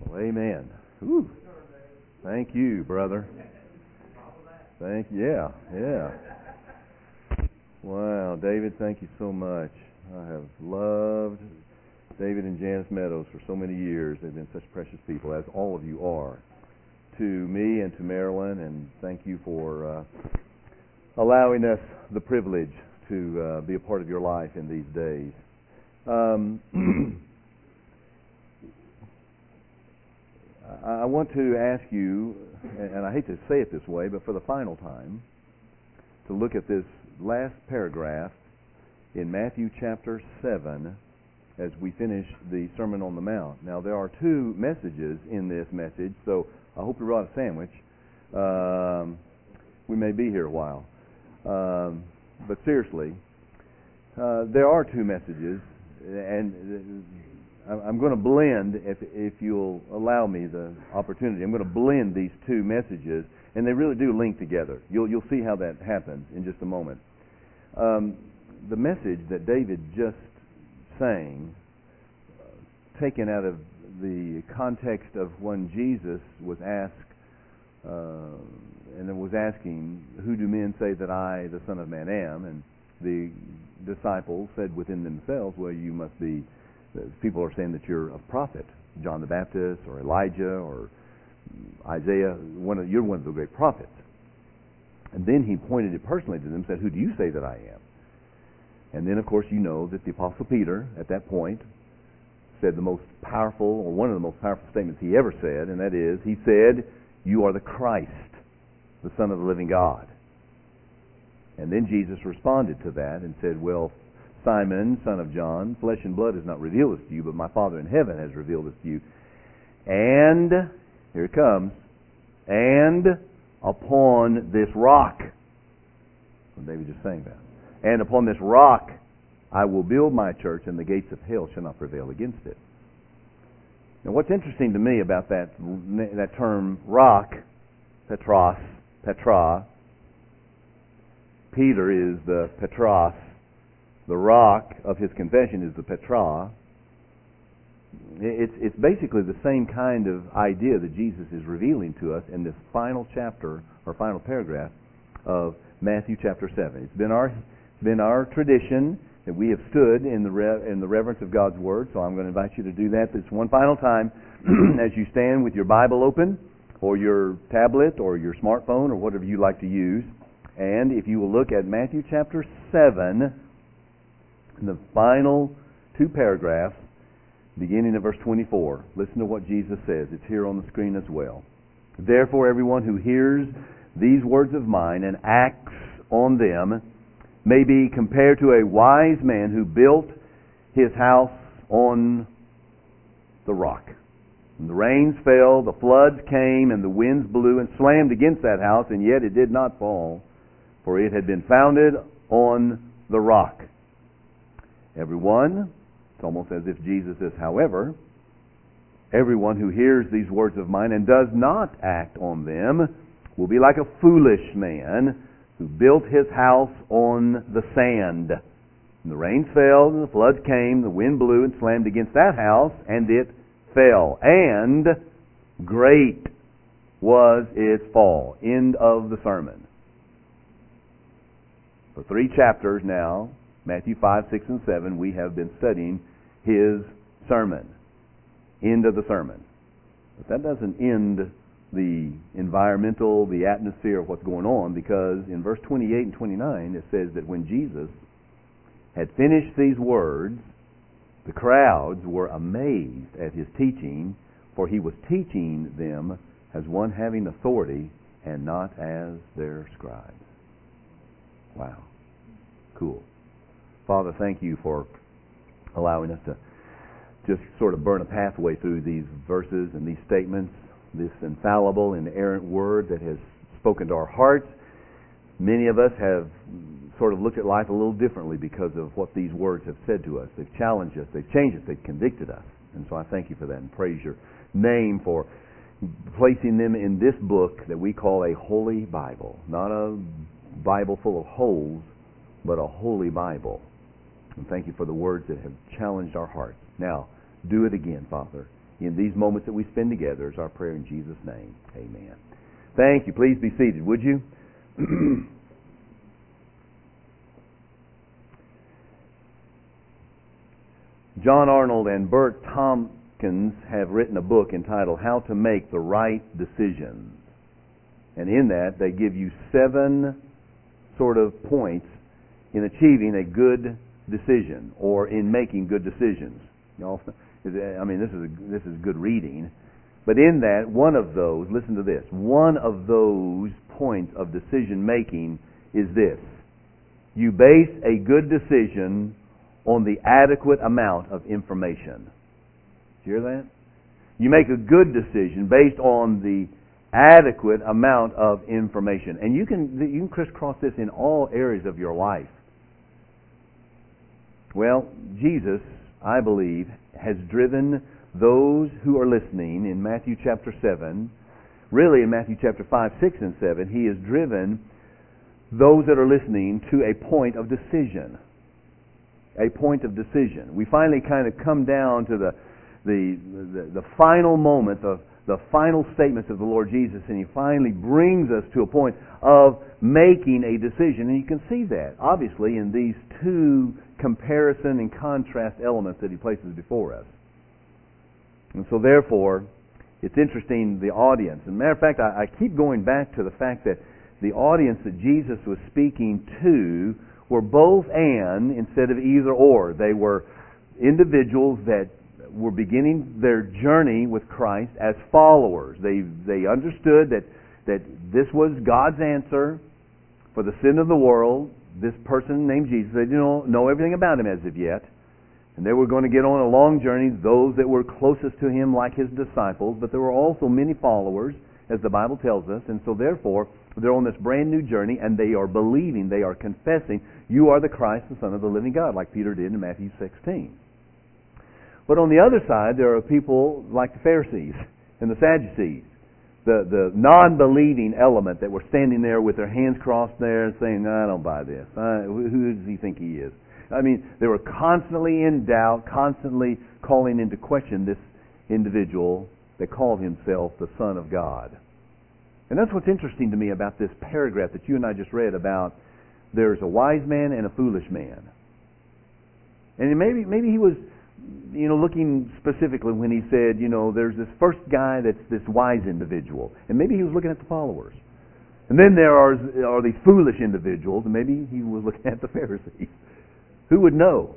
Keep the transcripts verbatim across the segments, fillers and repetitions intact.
Well, amen. Whew. Thank you, brother. Thank you. Yeah, yeah. Wow, David, thank you so much. I have loved David and Janice Meadows for so many years. They've been such precious people, as all of you are, to me and to Marilyn, and thank you for uh, allowing us the privilege to uh, be a part of your life in these days. Um, I want to ask you, and I hate to say it this way, but for the final time, to look at this last paragraph in Matthew chapter seven as we finish the Sermon on the Mount. Now, there are two messages in this message, so I hope you brought a sandwich. Um, we may be here a while. Um, but seriously, uh, there are two messages, and I'm going to blend, if if you'll allow me the opportunity, I'm going to blend these two messages, and they really do link together. You'll you'll see how that happens in just a moment. Um, the message that David just sang, uh, taken out of the context of when Jesus was asked, uh, and it was asking, "Who do men say that I, the Son of Man, am?" And the disciples said within themselves, "Well, you must be." People are saying that you're a prophet, John the Baptist, or Elijah, or Isaiah. One of, you're one of the great prophets. And then he pointed it personally to them and said, "Who do you say that I am?" And then, of course, you know that the Apostle Peter, at that point, said the most powerful, or one of the most powerful statements he ever said, and that is, he said, "You are the Christ, the Son of the living God." And then Jesus responded to that and said, "Well, Simon, son of John, flesh and blood has not revealed this to you, but my Father in heaven has revealed this to you. And," here it comes, "and upon this rock," well, David just saying that, "and upon this rock I will build my church, and the gates of hell shall not prevail against it." Now, what's interesting to me about that that term rock, Petros, Petra, Peter is the Petros. The rock of his confession is the Petra. It's, it's basically the same kind of idea that Jesus is revealing to us in this final chapter or final paragraph of Matthew chapter seven. It's been our it's been our tradition that we have stood in the re, in the reverence of God's Word. So I'm going to invite you to do that this one final time as you stand with your Bible open, or your tablet, or your smartphone, or whatever you like to use. And if you will look at Matthew chapter seven. In the final two paragraphs, beginning at verse twenty-four, listen to what Jesus says. It's here on the screen as well. "Therefore, everyone who hears these words of mine and acts on them may be compared to a wise man who built his house on the rock. And the rains fell, the floods came, and the winds blew and slammed against that house, and yet it did not fall, for it had been founded on the rock. Everyone," it's almost as if Jesus says, "however, everyone who hears these words of mine and does not act on them will be like a foolish man who built his house on the sand. And the rains fell, and the floods came, the wind blew and slammed against that house, and it fell. And great was its fall." End of the sermon. For three chapters now, Matthew five, six, and seven, we have been studying his sermon. End of the sermon. But that doesn't end the environmental, the atmosphere of what's going on, because in verse twenty-eight and twenty-nine it says that when Jesus had finished these words, the crowds were amazed at his teaching, for he was teaching them as one having authority and not as their scribes. Wow. Cool. Father, thank you for allowing us to just sort of burn a pathway through these verses and these statements, this infallible, inerrant word that has spoken to our hearts. Many of us have sort of looked at life a little differently because of what these words have said to us. They've challenged us, they've changed us, they've convicted us. And so I thank you for that and praise your name for placing them in this book that we call a holy Bible. Not a Bible full of holes, but a holy Bible. And thank you for the words that have challenged our hearts. Now, do it again, Father, in these moments that we spend together is our prayer in Jesus' name. Amen. Thank you. Please be seated, would you? John Arnold and Bert Tompkins have written a book entitled How to Make the Right Decisions. And in that, they give you seven sort of points in achieving a good decision or in making good decisions. You know, I mean, this is a, this is good reading. But in that, one of those, listen to this, one of those points of decision making is this. You base a good decision on the adequate amount of information. Did you hear that? You make a good decision based on the adequate amount of information. And you can you can crisscross this in all areas of your life. Well, Jesus, I believe, has driven those who are listening in Matthew chapter seven, really in Matthew chapter five, six, and seven, He has driven those that are listening to a point of decision. A point of decision. We finally kind of come down to the the the, the final moment, the, the final statements of the Lord Jesus, and He finally brings us to a point of making a decision. And you can see that, obviously, in these two comparison and contrast elements that He places before us. And so therefore, it's interesting, the audience. As a matter of fact, I, I keep going back to the fact that the audience that Jesus was speaking to were both and instead of either or. They were individuals that were beginning their journey with Christ as followers. They they understood that, that this was God's answer for the sin of the world. This person named Jesus, they didn't know everything about Him as of yet. And they were going to get on a long journey, those that were closest to Him like His disciples, but there were also many followers, as the Bible tells us, and so therefore they're on this brand new journey and they are believing, they are confessing, you are the Christ, the Son of the living God, like Peter did in Matthew sixteen. But on the other side, there are people like the Pharisees and the Sadducees, the, the non-believing element that were standing there with their hands crossed there and saying, I don't buy this. I, who does he think he is? I mean, they were constantly in doubt, constantly calling into question this individual that called himself the Son of God. And that's what's interesting to me about this paragraph that you and I just read about there's a wise man and a foolish man. And maybe maybe he was, you know, looking specifically when he said, you know, there's this first guy that's this wise individual. And maybe he was looking at the followers. And then there are, are these foolish individuals, and maybe he was looking at the Pharisees. Who would know?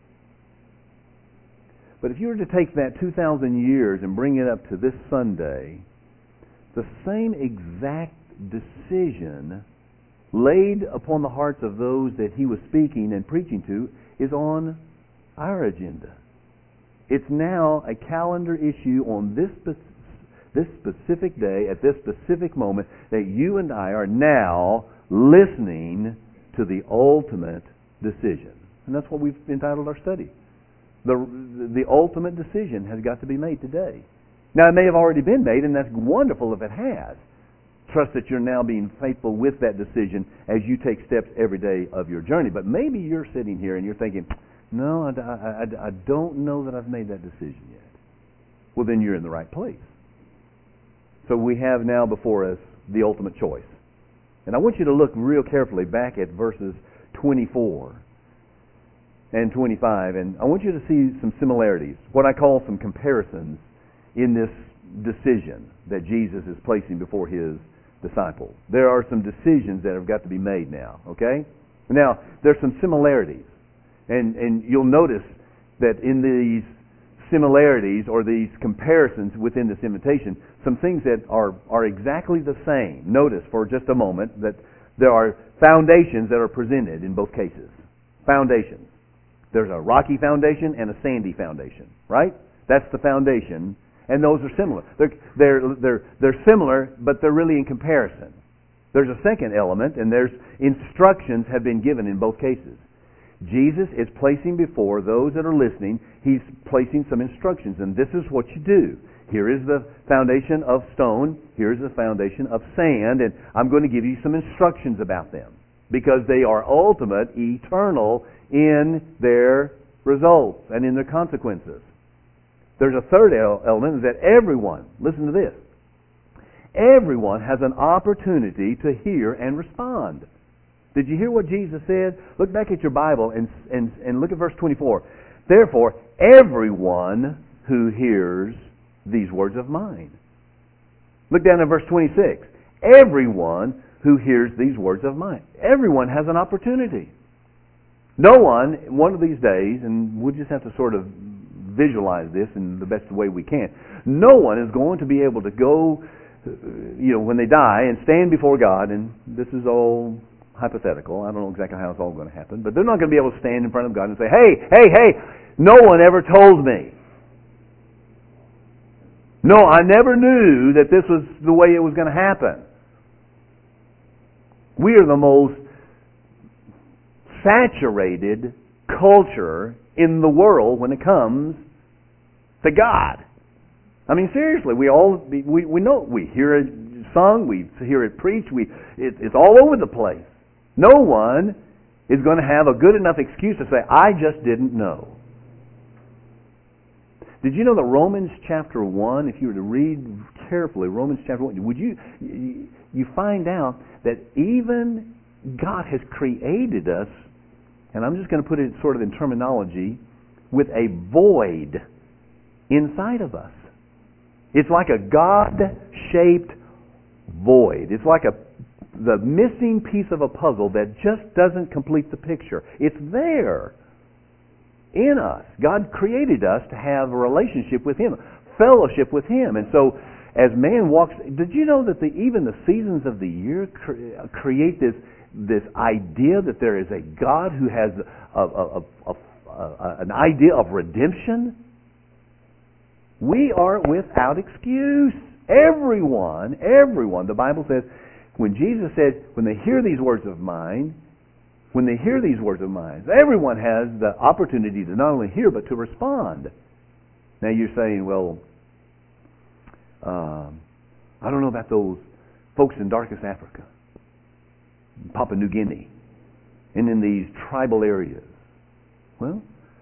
But if you were to take that two thousand years and bring it up to this Sunday, the same exact decision laid upon the hearts of those that he was speaking and preaching to is on our agenda. It's now a calendar issue on this this specific day, at this specific moment, that you and I are now listening to the ultimate decision. And that's what we've entitled our study. The, the ultimate decision has got to be made today. Now, it may have already been made, and that's wonderful if it has. Trust that you're now being faithful with that decision as you take steps every day of your journey. But maybe you're sitting here and you're thinking, no, I, I, I don't know that I've made that decision yet. Well, then you're in the right place. So we have now before us the ultimate choice. And I want you to look real carefully back at verses twenty-four and twenty-five, and I want you to see some similarities, what I call some comparisons in this decision that Jesus is placing before His disciples. There are some decisions that have got to be made now, okay? Now, there's some similarities, and, and you'll notice that in these similarities or these comparisons within this invitation, some things that are, are exactly the same. Notice for just a moment that there are foundations that are presented in both cases. Foundations. There's a rocky foundation and a sandy foundation, right? That's the foundation, and those are similar. They're, they're, they're, they're similar, but they're really in comparison. There's a second element, and there's instructions have been given in both cases. Jesus is placing before those that are listening, He's placing some instructions, and this is what you do. Here is the foundation of stone, here's the foundation of sand, and I'm going to give you some instructions about them, because they are ultimate, eternal in their results and in their consequences. There's a third element, that everyone, listen to this, everyone has an opportunity to hear and respond. Did you hear what Jesus said? Look back at your Bible and, and, and look at verse twenty-four. Therefore, everyone who hears these words of mine. Look down at verse twenty-six. Everyone who hears these words of mine. Everyone has an opportunity. No one, one of these days, and we'll just have to sort of visualize this in the best way we can, no one is going to be able to go, you know, when they die and stand before God, and this is all hypothetical. I don't know exactly how it's all going to happen, but they're not going to be able to stand in front of God and say, hey, hey, hey, no one ever told me. No, I never knew that this was the way it was going to happen. We are the most saturated culture in the world when it comes to God. I mean, seriously, we all we we know we hear it sung, we hear it preached, we it, it's all over the place. No one is going to have a good enough excuse to say, "I just didn't know." Did you know that Romans chapter one, if you were to read carefully Romans chapter one, would you you find out that even God has created us, and I'm just going to put it sort of in terminology, with a void inside of us. It's like a God-shaped void. It's like a the missing piece of a puzzle that just doesn't complete the picture. It's there in us. God created us to have a relationship with Him, fellowship with Him. And so as man walks, did you know that the, even the seasons of the year cre- create this this idea that there is a God who has a, a, a, a, an idea of redemption? We are without excuse. Everyone, everyone. The Bible says, when Jesus said, when they hear these words of mine, when they hear these words of mine, everyone has the opportunity to not only hear, but to respond. Now you're saying, well, um, I don't know about those folks in darkest Africa, Papua New Guinea, and in these tribal areas. Well,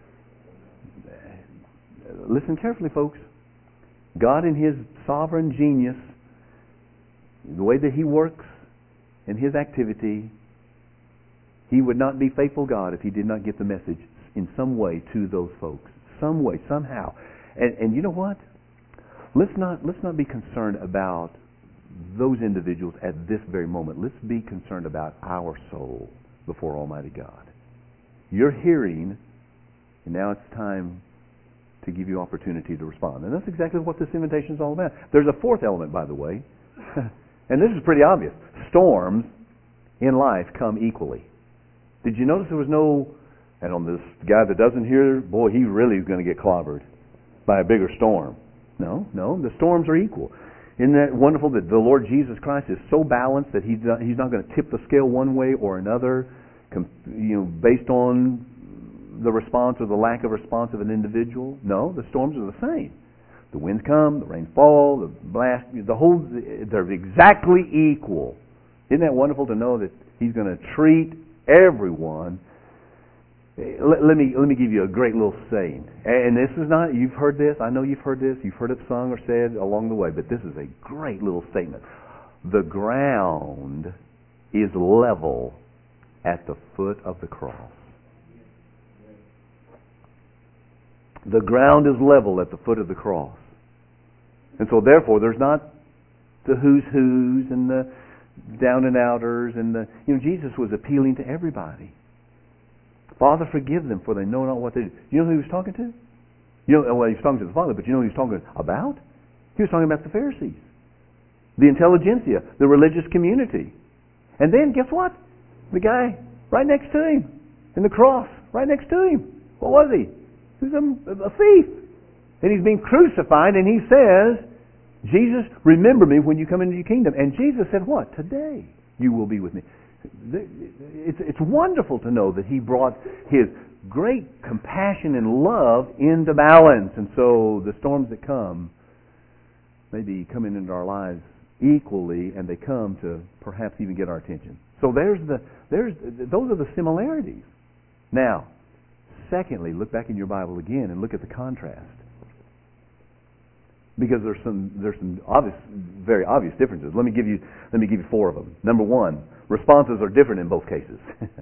listen carefully, folks. God in His sovereign genius, the way that He works in His activity, He would not be faithful God if He did not get the message in some way to those folks. Some way, somehow. And, and you know what? Let's not, let's not be concerned about those individuals at this very moment. Let's be concerned about our soul before Almighty God. You're hearing, and now it's time to give you opportunity to respond. And that's exactly what this invitation is all about. There's a fourth element, by the way, and this is pretty obvious. Storms in life come equally. Did you notice there was no, and on this guy that doesn't hear, boy, he really is going to get clobbered by a bigger storm. No, no, the storms are equal. Isn't that wonderful that the Lord Jesus Christ is so balanced that He's not, he's not going to tip the scale one way or another, you know, based on the response or the lack of response of an individual? No, the storms are the same. The winds come, the rain fall, the blast, the whole, they're exactly equal. Isn't that wonderful to know that He's going to treat everyone? Let, let me let me give you a great little saying. And this is not, you've heard this, I know you've heard this, you've heard it sung or said along the way, but this is a great little statement. The ground is level at the foot of the cross. The ground is level at the foot of the cross. And so therefore there's not the who's who's and the down and outers and the, you know, Jesus was appealing to everybody. Father, forgive them, for they know not what they do. You know who he was talking to? You know, well, he was talking to the Father, but you know who he was talking about? He was talking about the Pharisees, the intelligentsia, the religious community. And then, guess what? The guy right next to him, in the cross, right next to him. What was he? He was a, a thief. And he's being crucified, and he says, Jesus, remember me when you come into your kingdom. And Jesus said, what? Today you will be with me. It's, it's wonderful to know that He brought His great compassion and love into balance. And so the storms that come may be coming into our lives equally, and they come to perhaps even get our attention. So there's the there's those are the similarities. Now, secondly, look back in your Bible again and look at the contrast. Because there's some there's some obvious, very obvious differences. Let me give you let me give you four of them. Number one, responses are different in both cases.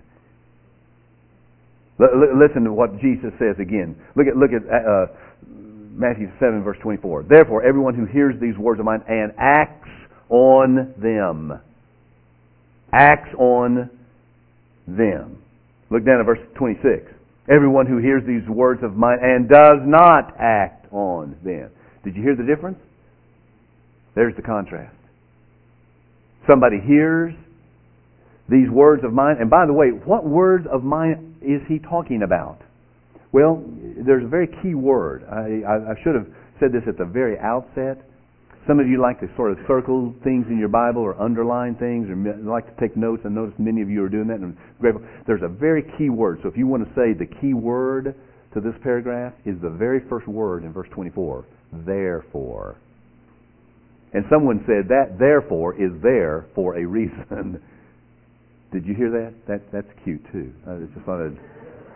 Listen to what Jesus says again. Look at look at uh, Matthew seven verse twenty-four. Therefore, everyone who hears these words of mine and acts on them, acts on them. Look down at verse twenty-six. Everyone who hears these words of mine and does not act on them. Did you hear the difference? There's the contrast. Somebody hears these words of mine, and by the way, what words of mine is he talking about? Well, there's a very key word. I, I, I should have said this at the very outset. Some of you like to sort of circle things in your Bible or underline things or like to take notes. I notice many of you are doing that, and I'm grateful. There's a very key word. So if you want to say the key word to this paragraph is the very first word in verse twenty-four, therefore. And someone said that therefore is there for a reason. Did you hear that? That that's cute too. I just thought I'd...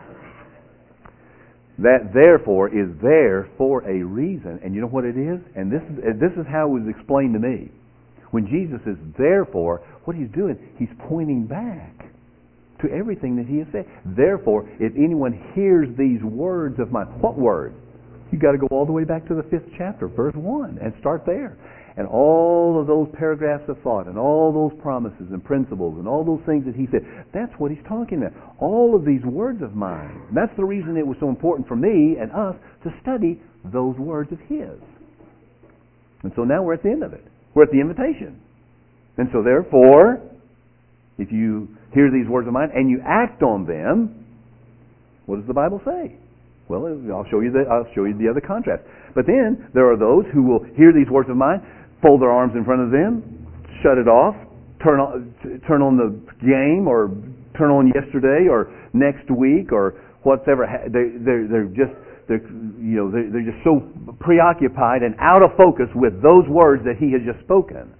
That therefore is there for a reason. And you know what it is? And this is this is how it was explained to me. When Jesus says therefore, what he's doing, he's pointing back to everything that he has said. Therefore, if anyone hears these words of mine, what words? You've got to go all the way back to the fifth chapter, verse one, and start there. And all of those paragraphs of thought and all those promises and principles and all those things that he said, that's what he's talking about. All of these words of mine. That's the reason it was so important for me and us to study those words of his. And so now we're at the end of it. We're at the invitation. And so therefore, if you hear these words of mine and you act on them, what does the Bible say? Well, I'll show you the I'll show you the other contrast. But then there are those who will hear these words of mine, fold their arms in front of them, shut it off, turn on turn on the game, or turn on yesterday, or next week, or whatever. They they're, they're just they're you know they're, they're just so preoccupied and out of focus with those words that he has just spoken.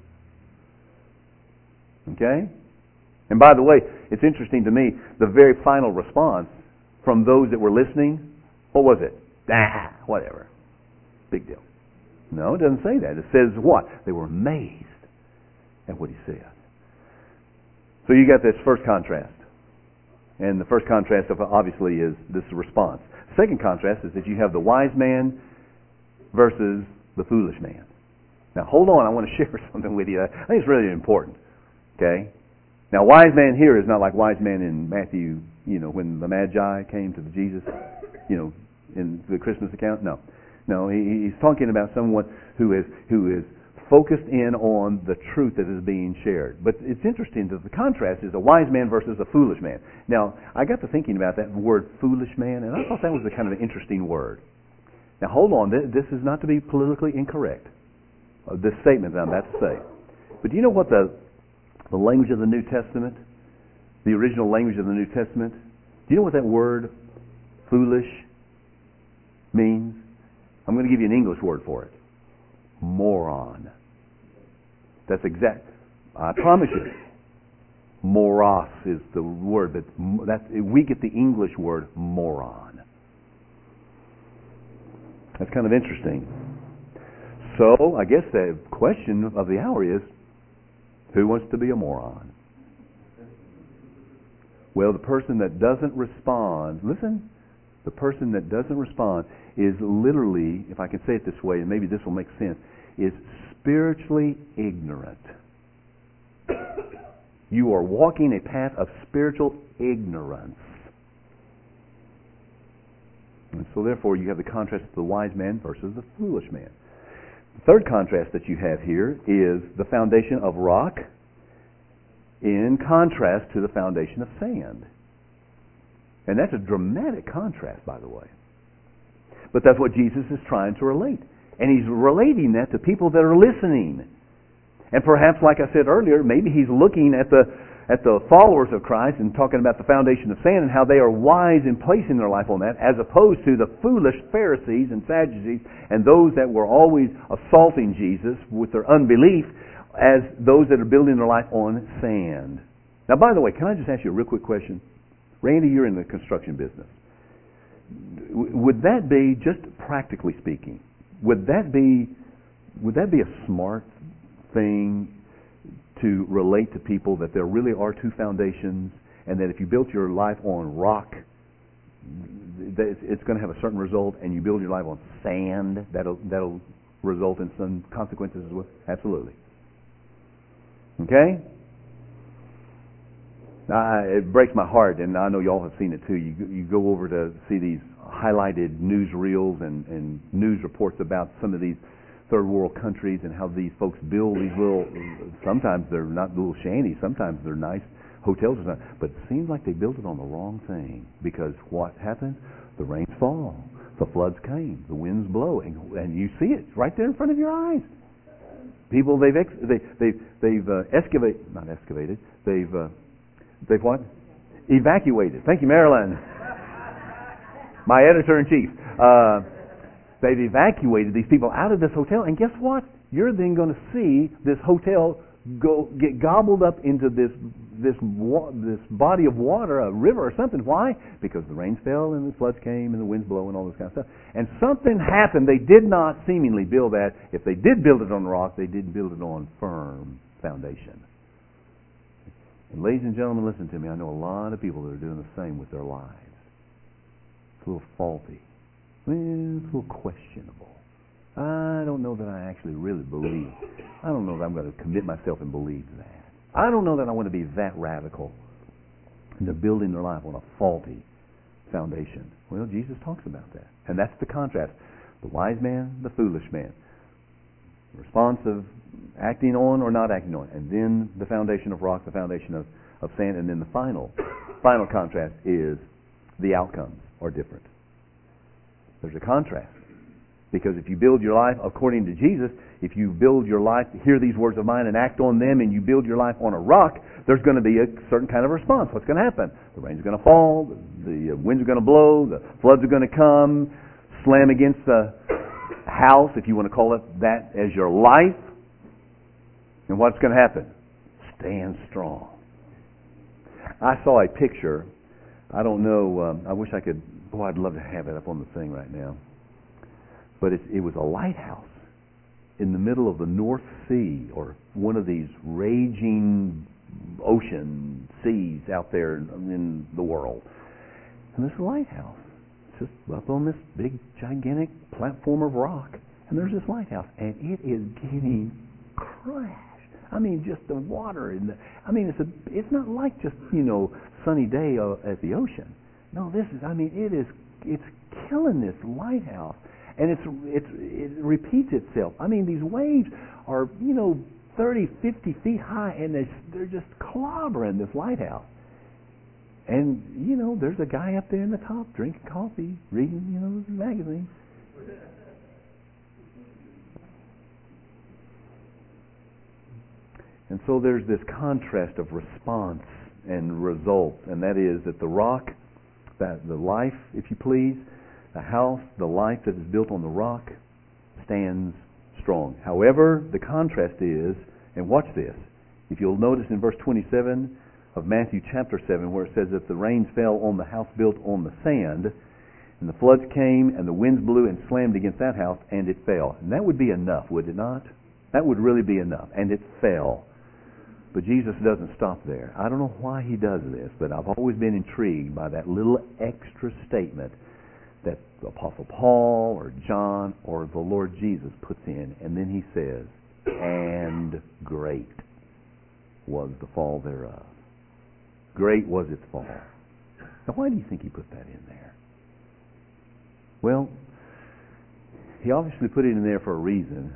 Okay? And by the way, it's interesting to me, the very final response from those that were listening. What was it? Ah, whatever. Big deal. No, it doesn't say that. It says what? They were amazed at what he said. So you got this first contrast. And the first contrast obviously is this response. The second contrast is that you have the wise man versus the foolish man. Now hold on, I want to share something with you. I think it's really important. Okay? Now wise man here is not like wise man in Matthew, you know, when the Magi came to Jesus, you know, in the Christmas account. No. No, he, he's talking about someone who is who is focused in on the truth that is being shared. But it's interesting that the contrast is a wise man versus a foolish man. Now, I got to thinking about that word foolish man, and I thought that was a kind of an interesting word. Now, hold on. This is not to be politically incorrect, uh, this statement that I'm about to say. But do you know what the, the language of the New Testament, the original language of the New Testament, do you know what that word foolish means? I'm going to give you an English word for it. Moron. That's exact. I promise you. Moros is the word, but that's, we get the English word moron. That's kind of interesting. So, I guess the question of the hour is, who wants to be a moron? Well, the person that doesn't respond, listen, the person that doesn't respond is literally, if I can say it this way, and maybe this will make sense, is spiritually ignorant. You are walking a path of spiritual ignorance. And so therefore you have the contrast of the wise man versus the foolish man. The third contrast that you have here is the foundation of rock in contrast to the foundation of sand. And that's a dramatic contrast, by the way. But that's what Jesus is trying to relate. And he's relating that to people that are listening. And perhaps, like I said earlier, maybe he's looking at the at the followers of Christ and talking about the foundation of sand and how they are wise in placing their life on that, as opposed to the foolish Pharisees and Sadducees and those that were always assaulting Jesus with their unbelief as those that are building their life on sand. Now, by the way, can I just ask you a real quick question? Randy, you're in the construction business. Would that be, just practically speaking, would that be would that be a smart thing to relate to people, that there really are two foundations, and that if you built your life on rock, it's going to have a certain result, and you build your life on sand, that'll that'll result in some consequences as well? Absolutely. Okay? Now, it breaks my heart, and I know y'all have seen it too. You you go over to see these highlighted newsreels and, and news reports about some of these third world countries and how these folks build these little, sometimes they're not little shanties, sometimes they're nice hotels or something, but it seems like they built it on the wrong thing, because what happens? The rains fall, the floods came, the winds blow, and, and you see it right there in front of your eyes. People, they've ex, they, they've they've uh, excavated, not excavated, they've uh, they've what? Evacuated. Thank you, Marilyn, my editor in chief. Uh, they've evacuated these people out of this hotel, and guess what? You're then going to see this hotel go get gobbled up into this this wa- this body of water, a river or something. Why? Because the rains fell and the floods came and the winds blow and all this kind of stuff. And something happened. They did not seemingly build that. If they did build it on rock, they didn't build it on firm foundation. And ladies and gentlemen, listen to me. I know a lot of people that are doing the same with their lives. It's a little faulty. Well, it's a little questionable. I don't know that I actually really believe. I don't know that I'm going to commit myself and believe that. I don't know that I want to be that radical. And they're building their life on a faulty foundation. Well, Jesus talks about that. And that's the contrast. The wise man, the foolish man. The response of acting on or not acting on. And then the foundation of rock, the foundation of, of sand. And then the final, final contrast is the outcomes are different. There's a contrast. Because if you build your life according to Jesus, if you build your life, hear these words of mine and act on them, and you build your life on a rock, there's going to be a certain kind of response. What's going to happen? The rain's going to fall, the winds are going to blow, the floods are going to come, slam against the house, if you want to call it that, as your life. And what's going to happen? Stand strong. I saw a picture. I don't know. Um, I wish I could. Boy, I'd love to have it up on the thing right now. But it, it was a lighthouse in the middle of the North Sea, or one of these raging ocean seas out there in the world. And this lighthouse, just up on this big, gigantic platform of rock. And there's this lighthouse, and it is getting crashed. I mean, just the water in the. I mean, it's a. It's not like just you know sunny day uh, at the ocean. No, this is. I mean, it is. It's killing this lighthouse. And it's, it's, it repeats itself. I mean, these waves are, you know, thirty, fifty feet high, and they're, they're just clobbering this lighthouse. And, you know, there's a guy up there in the top drinking coffee, reading, you know, the magazine. And so there's this contrast of response and result, and that is that the rock, that the life, if you please, the house, the life that is built on the rock, stands strong. However, the contrast is, and watch this, if you'll notice in verse twenty-seven of Matthew chapter seven, where it says that the rains fell on the house built on the sand, and the floods came, and the winds blew and slammed against that house, and it fell. And that would be enough, would it not? That would really be enough. And it fell. But Jesus doesn't stop there. I don't know why he does this, but I've always been intrigued by that little extra statement that the Apostle Paul or John or the Lord Jesus puts in, and then he says, and great was the fall thereof. Great was its fall. Now, why do you think he put that in there? Well, he obviously put it in there for a reason.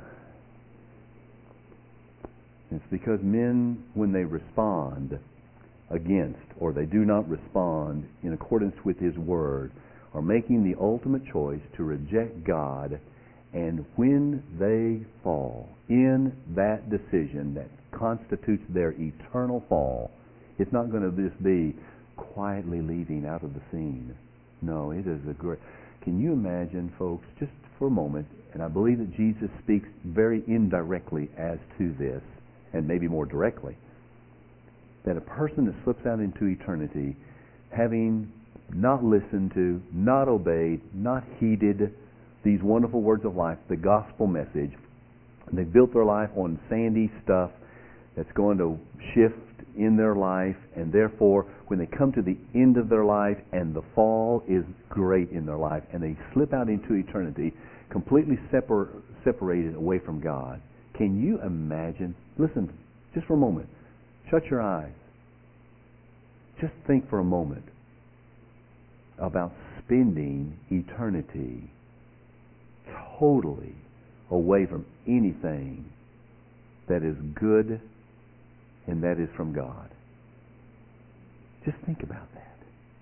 It's because men, when they respond against, or they do not respond in accordance with his word, are making the ultimate choice to reject God, and when they fall in that decision that constitutes their eternal fall, it's not going to just be quietly leaving out of the scene. No, it is a great... Can you imagine, folks, just for a moment, and I believe that Jesus speaks very indirectly as to this, and maybe more directly, that a person that slips out into eternity having not listened to, not obeyed, not heeded these wonderful words of life, the gospel message, They've built their life on sandy stuff that's going to shift in their life, and therefore, when they come to the end of their life and the fall is great in their life, and they slip out into eternity, completely separ- separated away from God, can you imagine? Listen, just for a moment. Shut your eyes. Just think for a moment about spending eternity totally away from anything that is good and that is from God. Just think about that.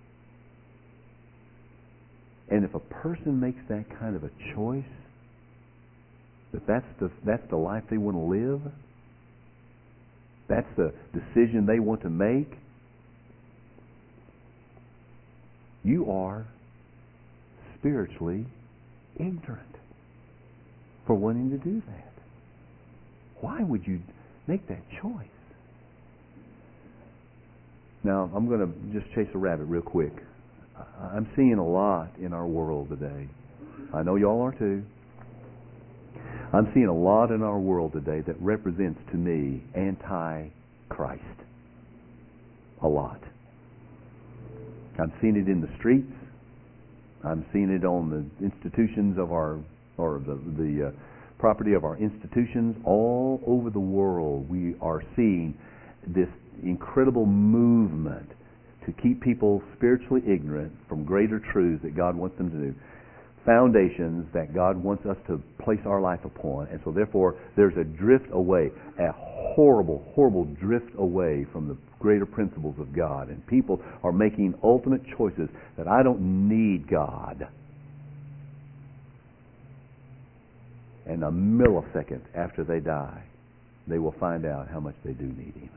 And if a person makes that kind of a choice, that that's the, that's the life they want to live, that's the decision they want to make, you are spiritually ignorant for wanting to do that. Why would you make that choice? Now, I'm going to just chase a rabbit real quick. I'm seeing a lot in our world today. I know y'all are too. I'm seeing a lot in our world today that represents to me anti-Christ. A lot. I'm seeing it in the streets. I'm seeing it on the institutions of our, or the, the uh, property of our institutions. All over the world, we are seeing this incredible movement to keep people spiritually ignorant from greater truths that God wants them to do. Foundations that God wants us to place our life upon. And so therefore, there's a drift away, a horrible, horrible drift away from the greater principles of God. And people are making ultimate choices that I don't need God. And a millisecond after they die, they will find out how much they do need Him.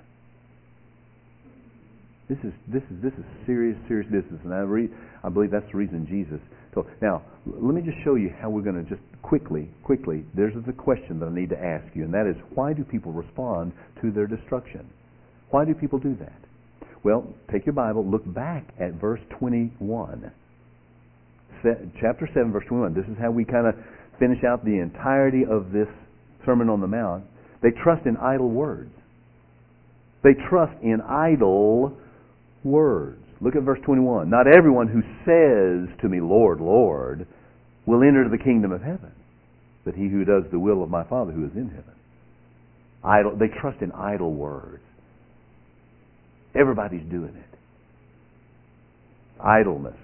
This is this is this is serious, serious business, and I re, I believe that's the reason Jesus told. Now, let me just show you how we're going to just quickly, quickly. There's the question that I need to ask you, and that is, why do people respond to their destruction? Why do people do that? Well, take your Bible, look back at verse twenty-one, chapter seven, verse twenty-one. This is how we kind of finish out the entirety of this Sermon on the Mount. They trust in idle words. They trust in idle words. Look at verse twenty-one. Not everyone who says to me, Lord, Lord, will enter the kingdom of heaven, but he who does the will of my Father who is in heaven. Idle, they trust in idle words. Everybody's doing it. Idleness.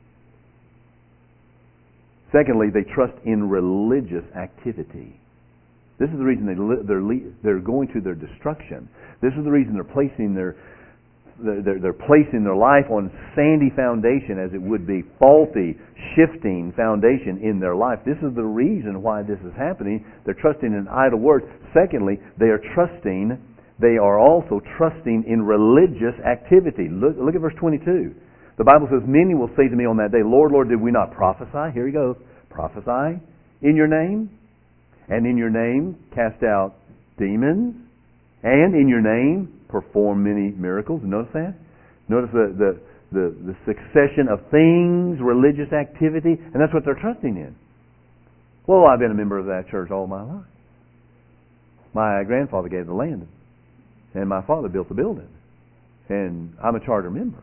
Secondly, they trust in religious activity. This is the reason they li- they're, le- they're going to their destruction. This is the reason they're placing their they're, they're placing their life on sandy foundation, as it would be, faulty, shifting foundation in their life. This is the reason why this is happening. They're trusting in idle words. Secondly, they are trusting. They are also trusting in religious activity. Look, look at verse twenty-two. The Bible says, "Many will say to me on that day, Lord, Lord, did we not prophesy?" Here he goes. Prophesy in your name, and in your name cast out demons, and in your name perform many miracles. Notice that? Notice the, the, the, the succession of things, religious activity, and that's what they're trusting in. Well, I've been a member of that church all my life. My grandfather gave the land, and my father built the building, and I'm a charter member.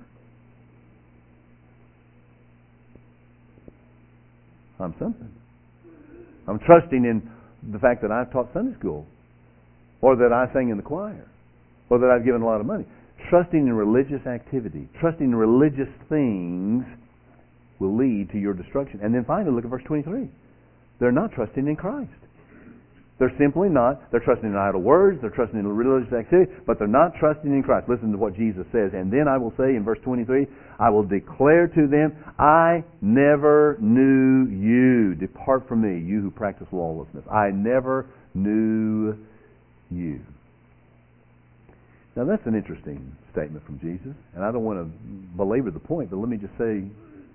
I'm something. I'm trusting in the fact that I've taught Sunday school, or that I sang in the choir, or that I've given a lot of money. Trusting in religious activity, trusting in religious things will lead to your destruction. And then finally, look at verse twenty-three. They're not trusting in Christ. They're simply not. They're trusting in idle words, they're trusting in religious activity, but they're not trusting in Christ. Listen to what Jesus says. And then I will say in verse twenty-three, I will declare to them, I never knew you. Depart from me, you who practice lawlessness. I never knew you. Now that's an interesting statement from Jesus, and I don't want to belabor the point, but let me just say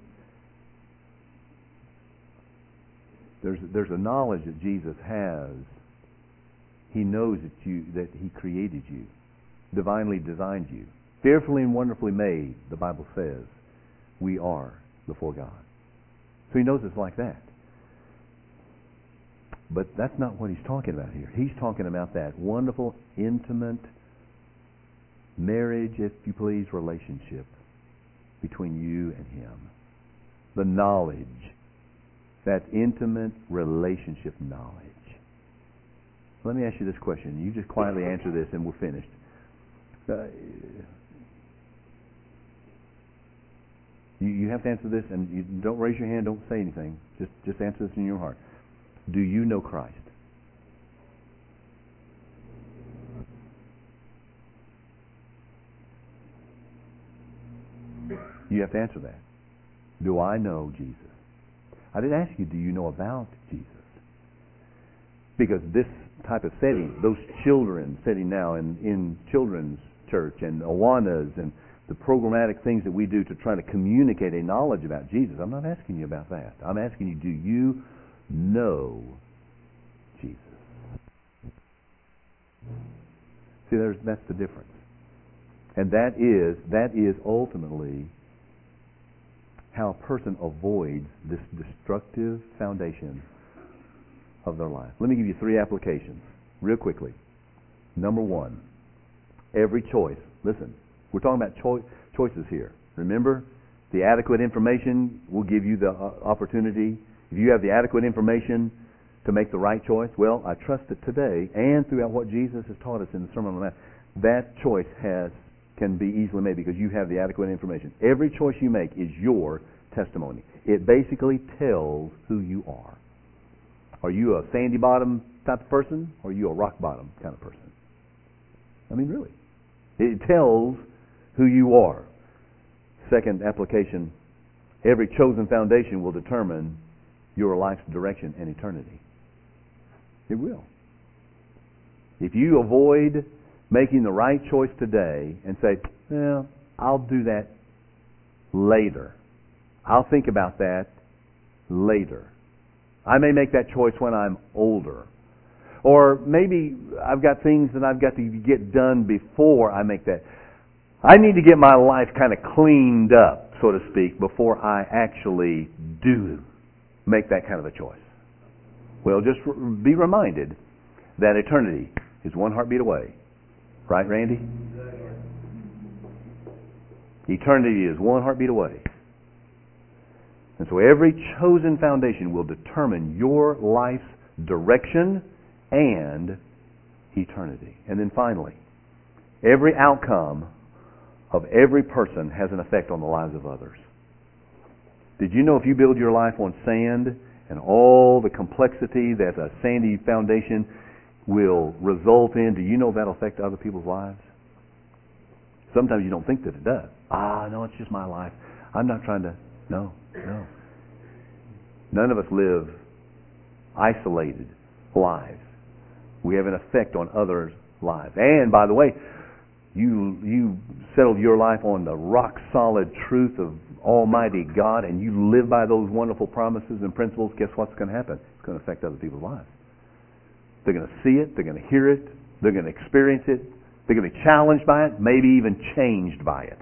there's there's a knowledge that Jesus has. He knows that you that He created you, divinely designed you, fearfully and wonderfully made. The Bible says we are before God. So He knows it's like that. But that's not what he's talking about here. He's talking about that wonderful, intimate marriage, if you please, relationship between you and him. The knowledge, that intimate relationship knowledge. Let me ask you this question. You just quietly answer this and we're finished. Uh, you, you have to answer this, and you don't raise your hand, don't say anything. Just, just answer this in your heart. Do you know Christ? You have to answer that. Do I know Jesus? I didn't ask you, do you know about Jesus? Because this type of setting, those children sitting now in, in children's church and Awanas and the programmatic things that we do to try to communicate a knowledge about Jesus, I'm not asking you about that. I'm asking you, do you know Jesus? See, there's, that's the difference. And that is, that is ultimately how a person avoids this destructive foundation of their life. Let me give you three applications real quickly. Number one, every choice. Listen, we're talking about choi- choices here. Remember, the adequate information will give you the uh, opportunity. If you have the adequate information to make the right choice, well, I trust that today and throughout what Jesus has taught us in the Sermon on the Mount, that choice has can be easily made because you have the adequate information. Every choice you make is your testimony. It basically tells who you are. Are you a sandy bottom type of person, or are you a rock bottom kind of person? I mean, really. It tells who you are. Second application, every chosen foundation will determine your life's direction and eternity. It will. If you avoid making the right choice today and say, well, I'll do that later. I'll think about that later. I may make that choice when I'm older. Or maybe I've got things that I've got to get done before I make that. I need to get my life kind of cleaned up, so to speak, before I actually do make that kind of a choice. Well, just be reminded that eternity is one heartbeat away. Right, Randy? Eternity is one heartbeat away. And so every chosen foundation will determine your life's direction and eternity. And then finally, every outcome of every person has an effect on the lives of others. Did you know if you build your life on sand and all the complexity that a sandy foundation will result in, do you know that'll affect other people's lives? Sometimes you don't think that it does. Ah, no, it's just my life. I'm not trying to... No, no. None of us live isolated lives. We have an effect on others' lives. And, by the way, you you settled your life on the rock-solid truth of Almighty God, and you live by those wonderful promises and principles, guess what's going to happen? It's going to affect other people's lives. They're going to see it. They're going to hear it. They're going to experience it. They're going to be challenged by it, maybe even changed by it.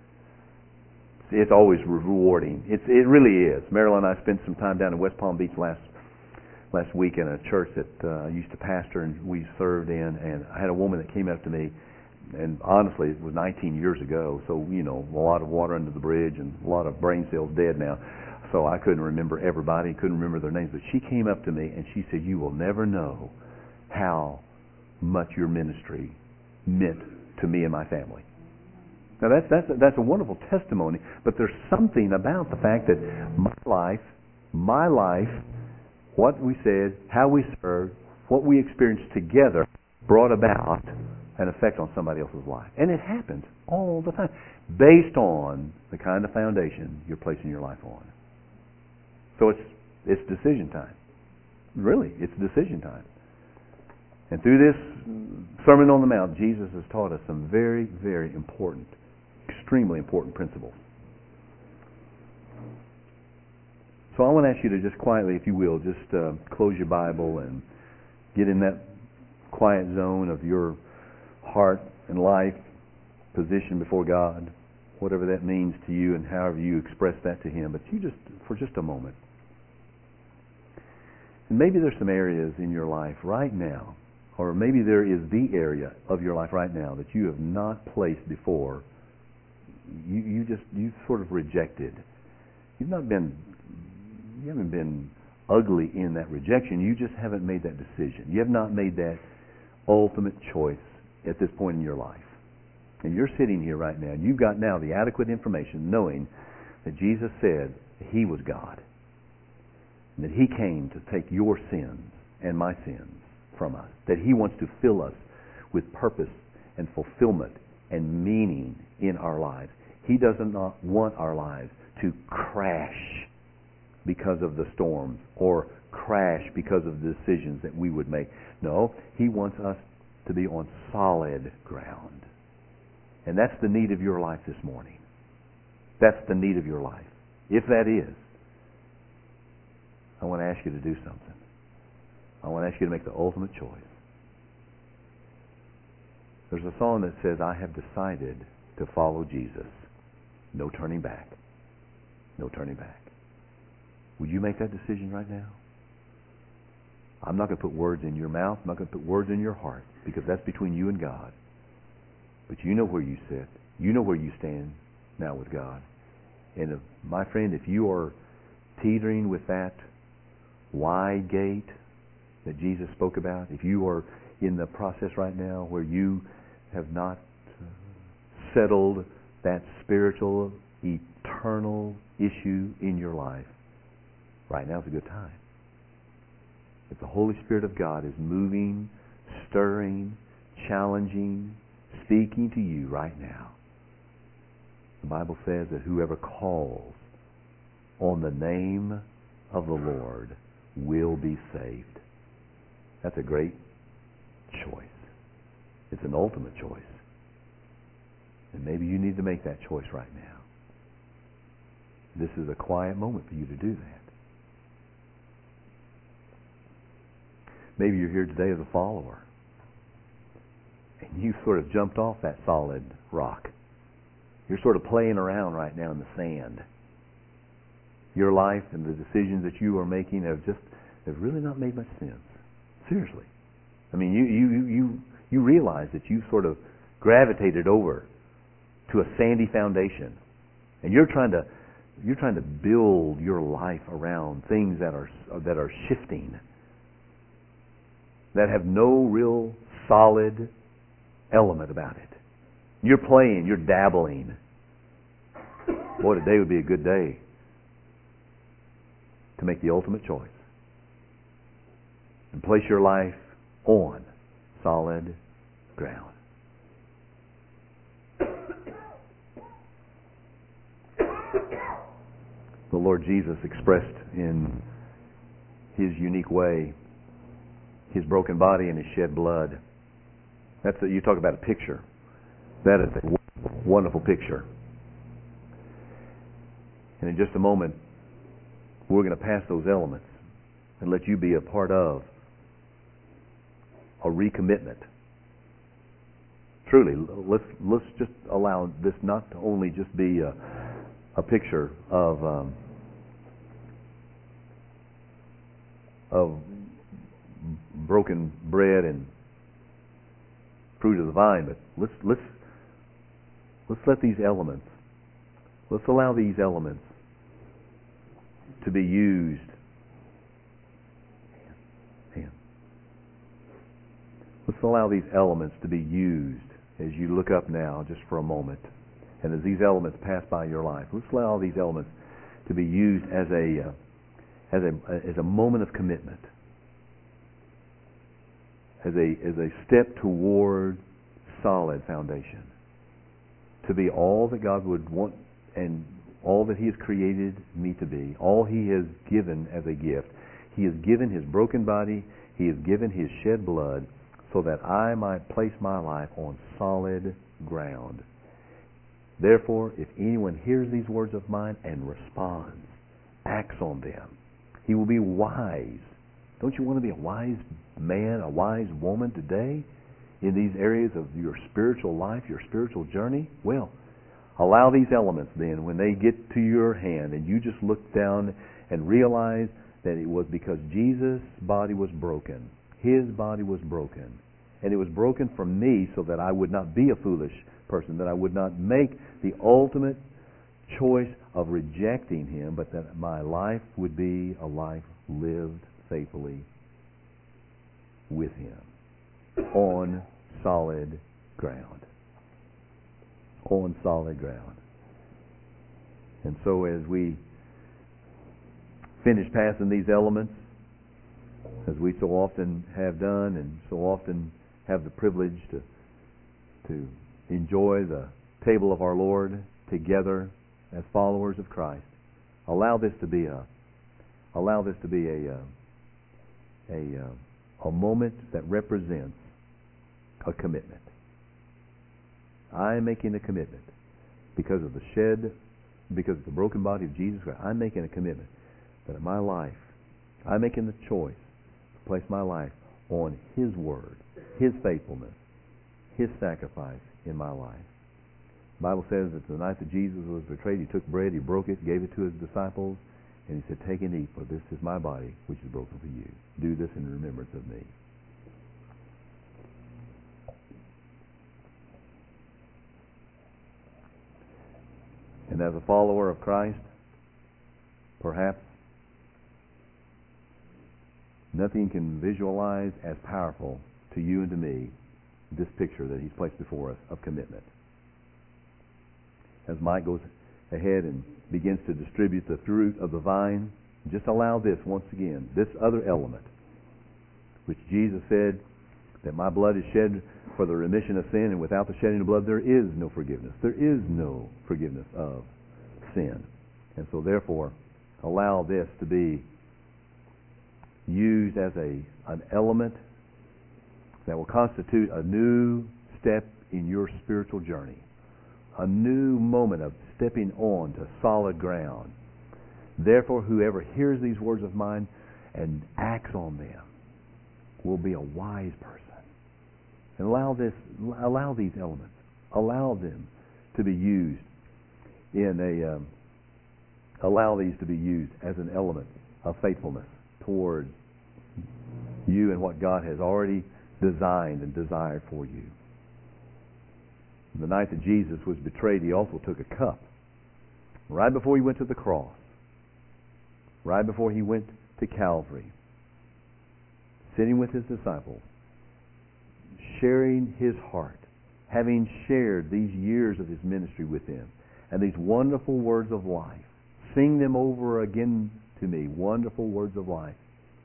It's always rewarding. It's, it really is. Marilyn and I spent some time down in West Palm Beach last last week in a church that uh, I used to pastor and we served in, and I had a woman that came up to me, and honestly, it was nineteen years ago, so, you know, a lot of water under the bridge and a lot of brain cells dead now. So I couldn't remember everybody, couldn't remember their names, but she came up to me and she said, you will never know how much your ministry meant to me and my family. Now that's that's a, that's a wonderful testimony, but there's something about the fact that my life, my life, what we said, how we served, what we experienced together brought about an effect on somebody else's life. And it happens all the time based on the kind of foundation you're placing your life on. So it's it's decision time. Really, it's decision time. And through this Sermon on the Mount, Jesus has taught us some very, very important, extremely important principles. So I want to ask you to just quietly, if you will, just uh, close your Bible and get in that quiet zone of your heart and life position before God, whatever that means to you and however you express that to Him. But you just, for just a moment. maybe there's some areas in your life right now, or maybe there is the area of your life right now that you have not placed before. You, you just, you've sort of rejected. You've not been, you haven't been ugly in that rejection. You just haven't made that decision. You have not made that ultimate choice at this point in your life. And you're sitting here right now, and you've got now the adequate information knowing that Jesus said He was God, and that He came to take your sins and my sins from us, that He wants to fill us with purpose and fulfillment and meaning in our lives. He does not want our lives to crash because of the storms or crash because of the decisions that we would make. No, He wants us to be on solid ground. And that's the need of your life this morning. That's the need of your life. If that is, I want to ask you to do something. I want to ask you to make the ultimate choice. There's a song that says, I have decided to follow Jesus. No turning back. No turning back. Would you make that decision right now? I'm not going to put words in your mouth. I'm not going to put words in your heart, because that's between you and God. But you know where you sit. You know where you stand now with God. And if, my friend, if you are teetering with that wide gate that Jesus spoke about, if you are in the process right now where you have not settled that spiritual, eternal issue in your life, right now is a good time. If the Holy Spirit of God is moving, stirring, challenging, speaking to you right now, the Bible says that whoever calls on the name of the Lord will be saved. That's a great choice. It's an ultimate choice. And maybe you need to make that choice right now. This is a quiet moment for you to do that. Maybe you're here today as a follower, and you sort of jumped off that solid rock. You're sort of playing around right now in the sand. Your life and the decisions that you are making have just have really not made much sense. Seriously. I mean, you you you you realize that you sort of gravitated over to a sandy foundation, and you're trying to you're trying to build your life around things that are that are shifting, that have no real solid element about it. You're playing, you're dabbling. Boy, today would be a good day to make the ultimate choice and place your life on solid ground. The Lord Jesus expressed in His unique way His broken body and His shed blood. That's a, you talk about a picture. That is a wonderful picture. And in just a moment, we're going to pass those elements and let you be a part of a recommitment. Truly, let's let's just allow this not to only just be a, a picture of um, of broken bread and fruit of the vine, but let's let's let's let these elements, let's allow these elements to be used. Man. Let's allow these elements to be used as you look up now, just for a moment, and as these elements pass by your life. Let's allow these elements to be used as a uh, as a as a moment of commitment. As a as a step toward solid foundation, to be all that God would want and all that He has created me to be, all He has given as a gift. He has given His broken body, He has given His shed blood, so that I might place my life on solid ground. Therefore, if anyone hears these words of mine and responds, acts on them, he will be wise. Don't you want to be a wise man, a wise woman today in these areas of your spiritual life, your spiritual journey? Well, allow these elements then, when they get to your hand and you just look down and realize that it was because Jesus' body was broken. His body was broken. And it was broken for me so that I would not be a foolish person, that I would not make the ultimate choice of rejecting Him, but that my life would be a life lived faithfully with Him on solid ground. On solid ground. And so as we finish passing these elements, as we so often have done and so often have the privilege to to enjoy the table of our Lord together as followers of Christ, allow this to be a allow this to be a a a, a moment that represents a commitment. I am making a commitment because of the shed, because of the broken body of Jesus Christ. I'm making a commitment that in my life, I'm making the choice to place my life on His Word, His faithfulness, His sacrifice in my life. The Bible says that the night that Jesus was betrayed, He took bread, He broke it, gave it to His disciples, and He said, "Take and eat, for this is my body, which is broken for you. Do this in remembrance of me." And as a follower of Christ, perhaps nothing can visualize as powerful to you and to me this picture that He's placed before us of commitment. As Mike goes ahead and begins to distribute the fruit of the vine, just allow this once again, this other element, which Jesus said that my blood is shed for the remission of sin, and without the shedding of blood there is no forgiveness. There is no forgiveness of sin. And so therefore, allow this to be used as a an element that will constitute a new step in your spiritual journey. A new moment of stepping on to solid ground. Therefore, whoever hears these words of mine and acts on them will be a wise person. And allow this, allow these elements, allow them to be used in a, um, allow these to be used as an element of faithfulness toward you and what God has already designed and desired for you. The night that Jesus was betrayed, He also took a cup. Right before He went to the cross, right before He went to Calvary, sitting with His disciples, sharing His heart, having shared these years of His ministry with them, and these wonderful words of life. Sing them over again to me, wonderful words of life.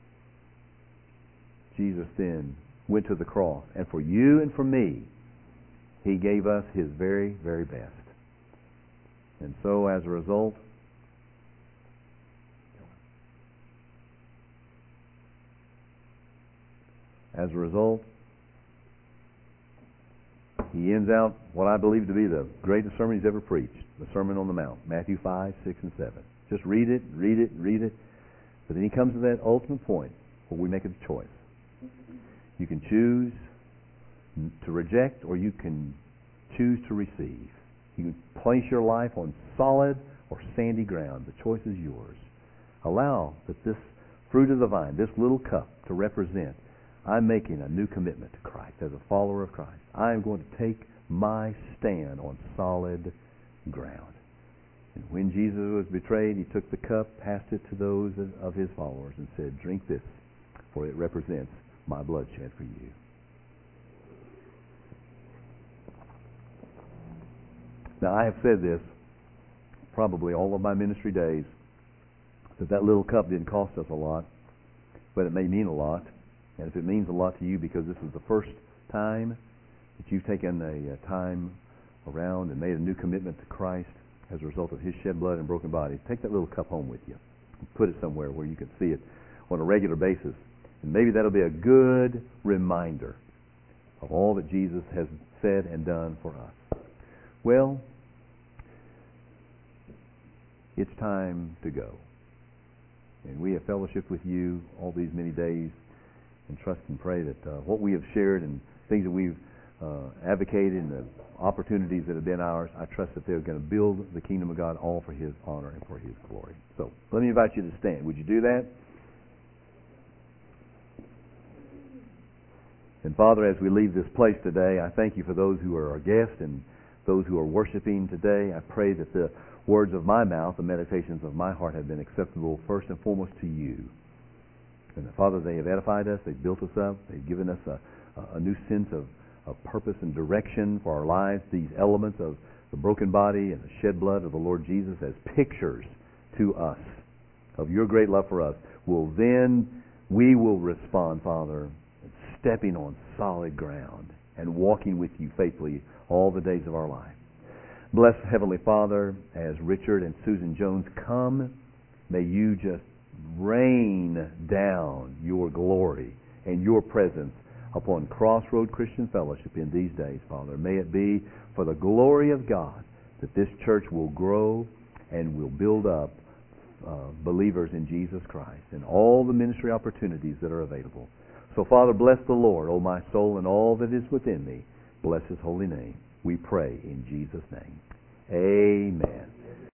Jesus then went to the cross, and for you and for me, He gave us His very, very best. And so as a result, as a result, He ends out what I believe to be the greatest sermon He's ever preached, the Sermon on the Mount, Matthew five, six, and seven. Just read it, read it, read it. But then He comes to that ultimate point where we make a choice. You can choose to reject, or you can choose to receive. You can place your life on solid or sandy ground. The choice is yours. Allow that this fruit of the vine, this little cup, to represent, I'm making a new commitment to Christ as a follower of Christ. I am going to take my stand on solid ground. And when Jesus was betrayed, He took the cup, passed it to those of His followers, and said, "Drink this, for it represents my blood shed for you." Now, I have said this probably all of my ministry days, that that little cup didn't cost us a lot, but it may mean a lot. And if it means a lot to you because this is the first time that you've taken a, a time around and made a new commitment to Christ as a result of His shed blood and broken body, take that little cup home with you. Put it somewhere where you can see it on a regular basis. And maybe that'll be a good reminder of all that Jesus has said and done for us. Well, it's time to go. And we have fellowshiped with you all these many days, and trust and pray that uh, what we have shared and things that we've uh, advocated and the opportunities that have been ours, I trust that they're going to build the kingdom of God all for His honor and for His glory. So let me invite you to stand. Would you do that? And Father, as we leave this place today, I thank you for those who are our guests and those who are worshiping today. I pray that the words of my mouth, the meditations of my heart have been acceptable first and foremost to you. And that, Father, they have edified us, they've built us up, they've given us a, a new sense of, of purpose and direction for our lives. These elements of the broken body and the shed blood of the Lord Jesus as pictures to us of your great love for us, will then, we will respond, Father, stepping on solid ground and walking with you faithfully all the days of our life. Bless Heavenly Father, as Richard and Susan Jones come, may you just rain down your glory and your presence upon Crossroad Christian Fellowship in these days, Father. May it be for the glory of God that this church will grow and will build up uh, believers in Jesus Christ and all the ministry opportunities that are available. So, Father, bless the Lord, O my soul, and all that is within me. Bless His holy name. We pray in Jesus' name. Amen.